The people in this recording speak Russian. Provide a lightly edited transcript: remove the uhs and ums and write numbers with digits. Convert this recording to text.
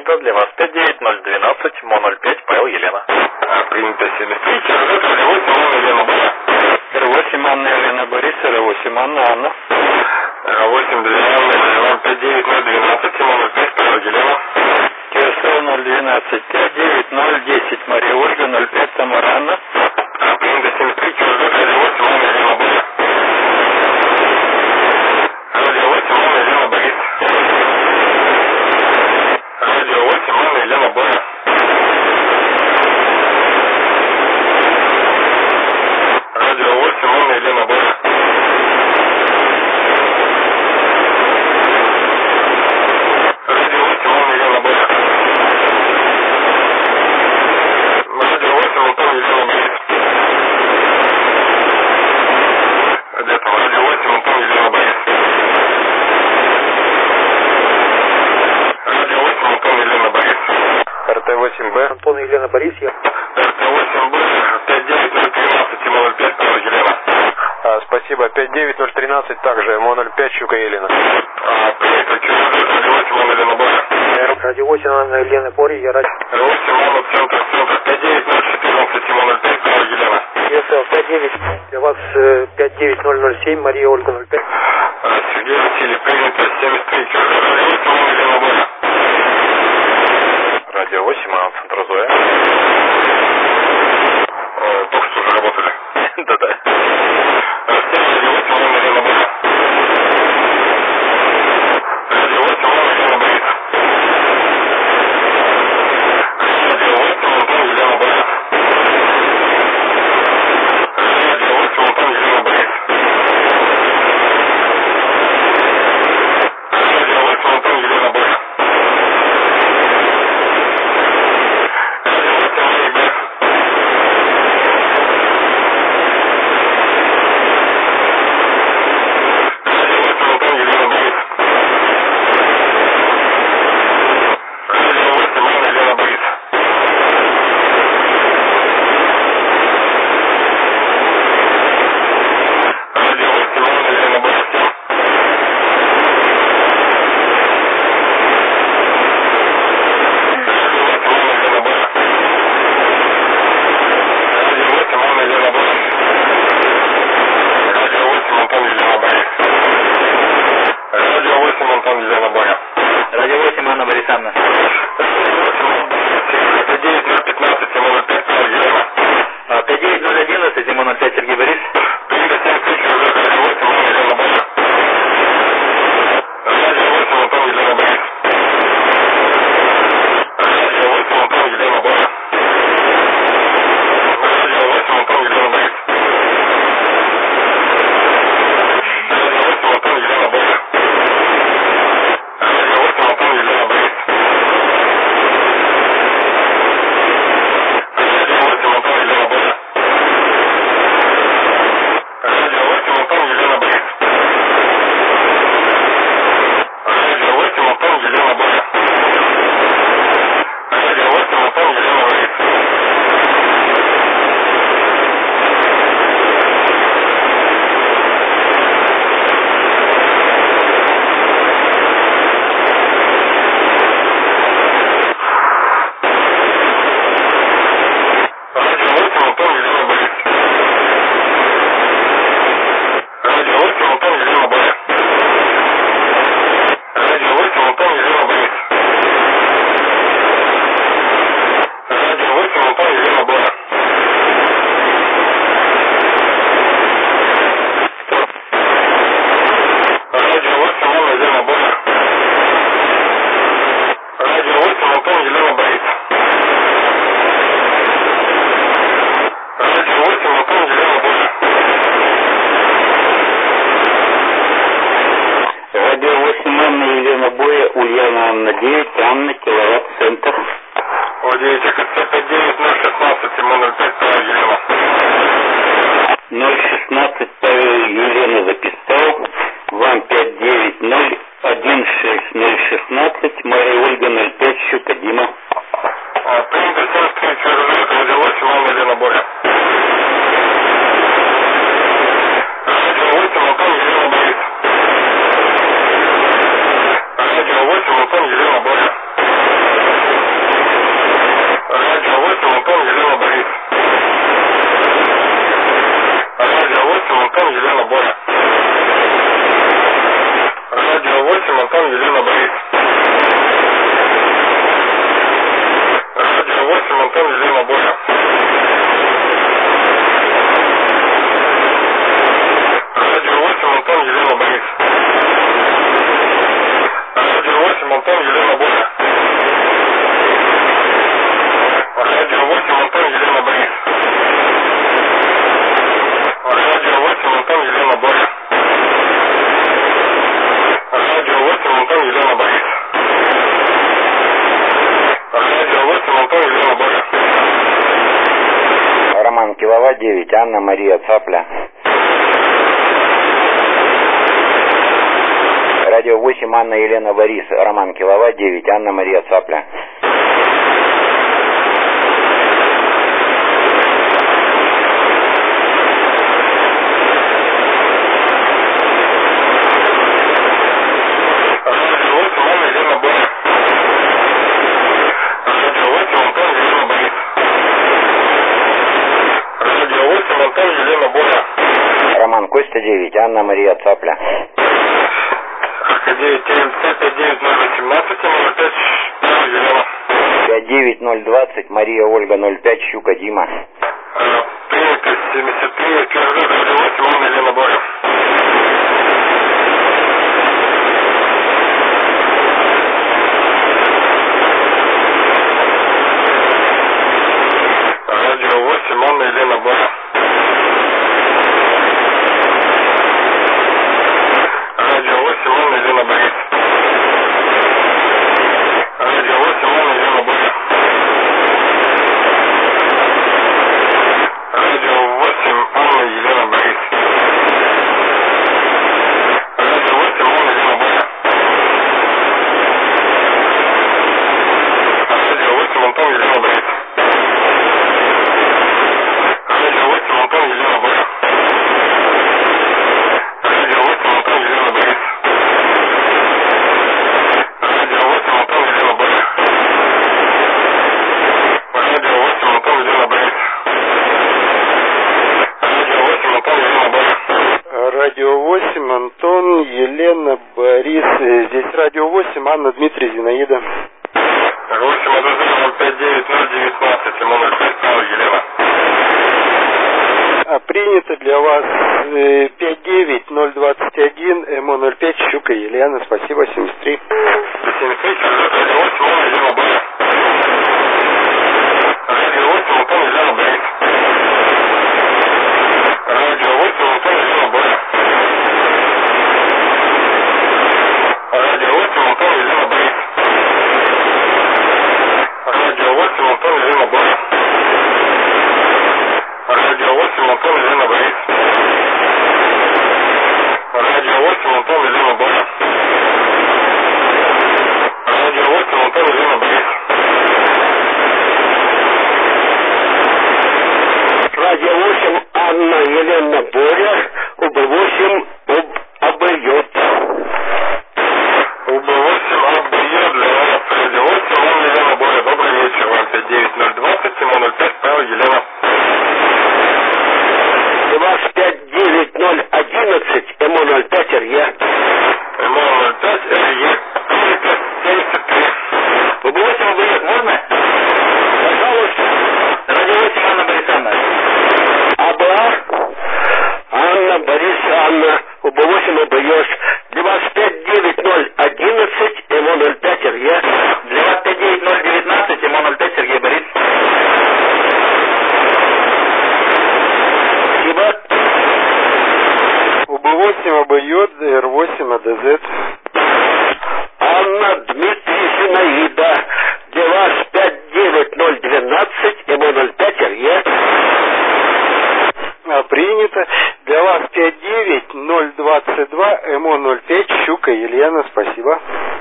принято. Для вас 59012, МО-05, Павел Елена. Принято 73, Чаргат, 08, Анна Елена Боря. 08, Анна Елена Борис, 08, Анна Анна. 8, 2, Анна Елена, 59012, МО-05, Павел Елена. КСЛ 012, 59010, Мария Ольга, 05, Тамара Анна. Принято 73, Чаргат, 08, Анна Елена Боря. 8, Анна Елена Борис. 8, Анна Елена Боря. 8, Анна Елена Боря. 8, Анна Елена Боря. 8, Антон Елена Борис. Где там? 8, Антон Елена Борис. 8, Антон Елена Борис. РТ-8Б. Антон Елена Борис, я. РТ-8Б, 59013, МО-05, Павел Елена. Спасибо. 59013, также МО-05, Щука Елена. Принято, Чаргат, 8, Анна Елена Боря. Радио 8, Анна Елена Борис, я радио. 8, Анна, центр, 59014, МО-05, Павел Елена. КСЛ 59, для вас 59007, Мария Ольга 05. Сергей Василий, принято 73, Чаргат, 8, Анна Елена Боря. Радио 8, центр Зоя. Только что уже работали. Да-да. Радио 8, Анна Елена Боря. Радио 8, Анна Елена Борис. Радио 8, Антон Елена Боря. Радио 8, Антон Елена Борис. Радио 8, Антон Елена Боря. Радио 8, Анна Борис. Радио 8, Анна Борисовна. 59015, МО-05, Павел Елена. 59011, МО-05, Сергей Борис. Принято 73, Чаргат, 8, Анна Елена Боря. 8, Антон Елена Борис. 8, Антон Елена Боря. 8, Антон Елена Борис. 8, Антон Елена Боря. 8, Антон Елена Борис. 8, Антон Елена Боря. 8, Антон Елена Борис. 8, Антон Елена Боря. 8, Антон Елена Борис. Ульяна Анна 9, Анна, киловатт-центр. Владеете КЦ 59016, МО-05, Павел Елена. 016, Павел Елена записал. Вам 590-16016, Мария Ольга 05, Щука Дима. Принято 73, Чаргат, радио 8, Анна Елена Боря. Радио 8, Антон Елена Борис. Радио 8, Антон Елена Боря. 8, Антон, Елена, Борис. Радио 8, Антон, Елена, Боря. Радио 8, Антон, Елена, Борис. Радио 8, Антон, Елена, Боря. Радио 8, Антон, Елена, Борис. Радио 8, Антон, Елена, Боря. Радио 8, Антон, Елена, Борис. Радио 8, Антон, Елена, Боря. Роман Киловатт 9, Анна Мария Цапля. Радио 8, Анна Елена Борис, Роман Киловатт 9, Анна Мария Цапля. Роман Костя 9, Анна Мария Цапля. 59020, Мария Ольга 05, Щука Дима. Принято 73, Кирилл, Радио 8, Анна Елена, Боря. Радио 8, Анна Елена, Боря. Радио 8, Анна Елена, Борис. Радио 8, Анна Елена, Боря. Радио 8, Анна Елена, Борис. Радио 8, Анна Елена, Боря. Радио 8, Антон, Елена, Борис. Радио 8, Антон, Елена, Боря. Радио 8, Антон, Елена, Борис. Радио 8, Антон, Елена, Боря. Радио 8, Антон, Елена, Борис. Радио 8, Антон, Елена, Боря. Радио 8, Антон, Елена, Борис. Здесь Радио 8, Анна, Дмитрий, Зинаида. 8, 59019, Лимон 05, Павел, Елена. Принято для вас 59021, МО05, Щука Елена. Спасибо, 73. 73, Радио 8, Анна Елена, Боря. Радио 8, Антон, Елена, Борис. Радио 8, Антон, Елена, Боря. Радио 8, Антон, Елена, Борис. Радио 8, Антон, Елена, Боря. Радио 8, Антон, Елена, Борис. Радио 8, Антон, Елена, Боря. Радио 8, Антон, Елена, Борис. Радио 8, Анна Елена Боря, УБ8, обойдет. УБ8, обойдет для вас. Радио 8, Анна Елена, Боря. Добрый вечер. Вам 59020, МО05, Павел, Елена. 259-011, МО05, РЕ. МО05, РЕ. 73. УБ8 обойдет, можно? Пожалуйста. Радио 8, Анна Борисовна. АБА, Анна Борис, Анна, УБ8 обойдет. Для вас 59011, МО05, РЕ. Для вас 59019, МО05, Сергей Борис. Спасибо. УБ8 обойдет, ДР8, АДЗ. Анна, Дмитрий, Зинаида. Для вас 59012, МО05, РЕ. Принято. Для вас 59022, МО05, Щука Елена. Спасибо.